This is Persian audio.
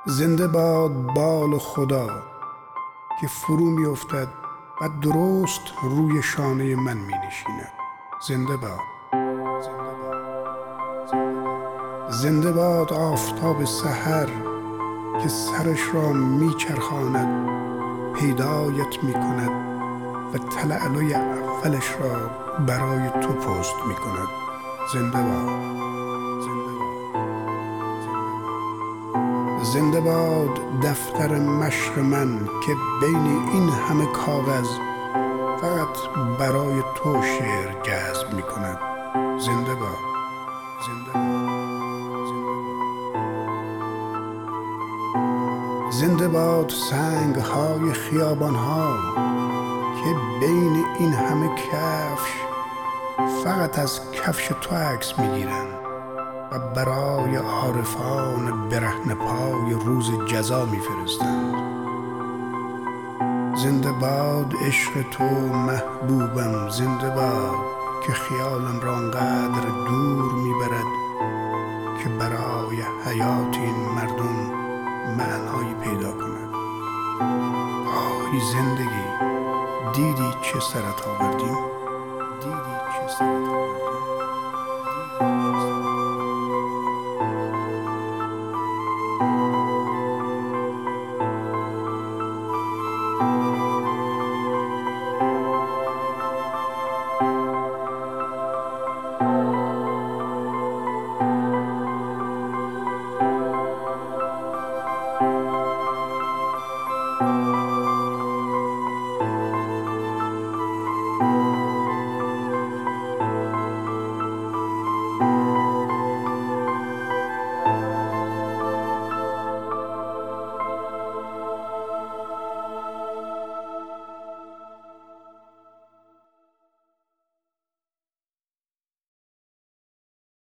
زنده باد بال خدا که فرو می افتد و درست روی شانه من می نشیند. زنده باد. زنده باد آفتاب سحر که سرش را می چرخاند، پیدایت می کند و تلالوی اولش را برای تو پست می کند. زنده باد. زنده باد دفتر مشق من که بین این همه کاغذ فقط برای تو شعر جذب می کند. زنده باد. زنده باد سنگ های خیابان ها که بین این همه کفش فقط از کفش تو عکس می گیرند و برای عارفان برهنه پای روز جزا می فرستند. زنده باد عشق تو محبوبم، زنده باد که خیالم را انقدر دور می برد که برای حیات این مردم معنایی پیدا کند. آی زندگی، دیدی چه سرت آوردیم؟ دیدی چه سرت آوردیم؟